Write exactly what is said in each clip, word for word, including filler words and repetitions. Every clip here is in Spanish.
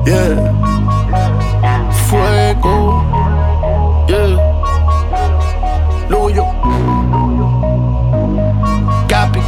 Yeah. Fuego. Yeah. Luyo. Capi.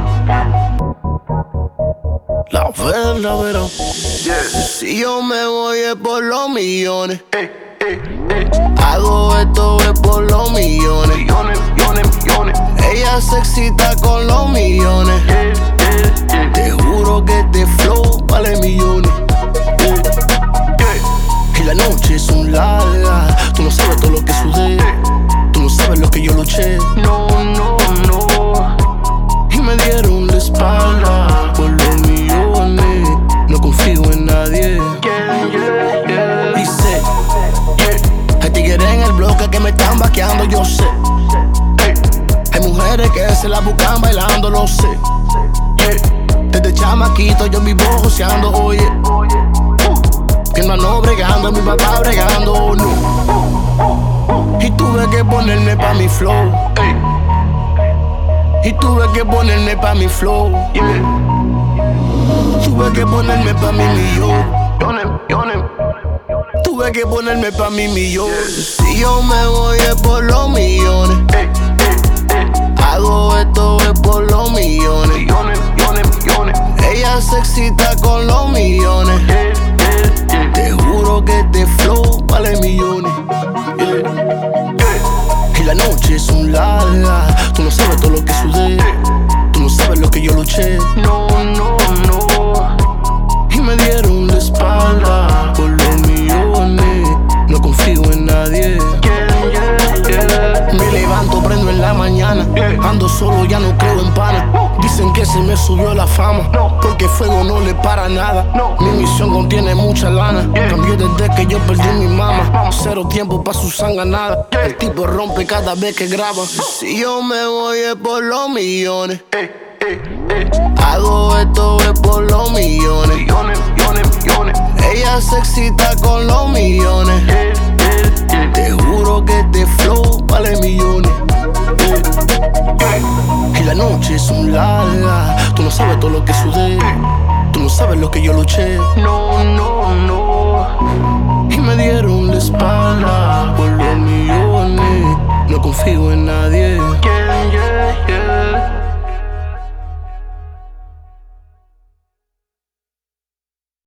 La verdad, verá. Yeah. Si yo me voy es por los millones. Ey, ey, ey. Hago esto es por los millones. Millones, millones, millones. Ella se excita con los millones. Yeah, yeah, yeah. Te juro que este flow vale millones. Yeah. Yeah. Y la noche es un larga. Tú no sabes todo lo que sudé. Tú no sabes lo que yo luché. No, no, no. Y me dieron la espalda por los millones. No confío en nadie. Yeah, yeah, yeah. Dice, Yeah. hay tigres en el bloque que me están vaqueando, yo sé. Ey, Hay mujeres que se la buscan bailando, lo sé. yeah. Desde chamaquito yo vivo joseando, oye. Mi hermano bregando, mi papá bregando, no. Y tuve que ponerme pa' mi flow. Ey, Y tuve que ponerme pa' mi flow. yeah. Tuve que ponerme pa' mi millón. Millones, millones. Tuve que ponerme pa' mi millón. Si yo me voy es por los millones. Ey, ey, ey. Hago esto es por los millones. Millones, millones, millones. Ella se excita con los millones. Yeah, yeah, yeah. Te juro que este flow vale millones. Yeah. Yeah. Y la noche es un larga. Tú no sabes todo lo que sudé. Tú no sabes lo que yo luché. No, no, no. Y me dieron la espalda por los millones. No confío en nadie. Yeah, yeah, yeah. Me levanto, prendo en la mañana. Ando solo, ya no creo en pana. Dicen que se me subió la fama. Porque fuego no le para nada. Mi misión contiene mucha lana. Cambié desde que yo perdí mi mamá. Cero tiempo pa' su sanganada. El tipo rompe cada vez que graba. Si yo me voy es por los millones. Ey, ey, ey. Hago esto es por los millones. Millones, millones, millones. Ella se excita con los millones. Yeah, yeah, yeah. Te juro que este flow vale millones. Yeah. Y la noche es un larga. Tú no sabes todo lo que sudé. Tú no sabes lo que yo luché. No, no, no. Y me dieron la espalda por los millones. No confío en nadie.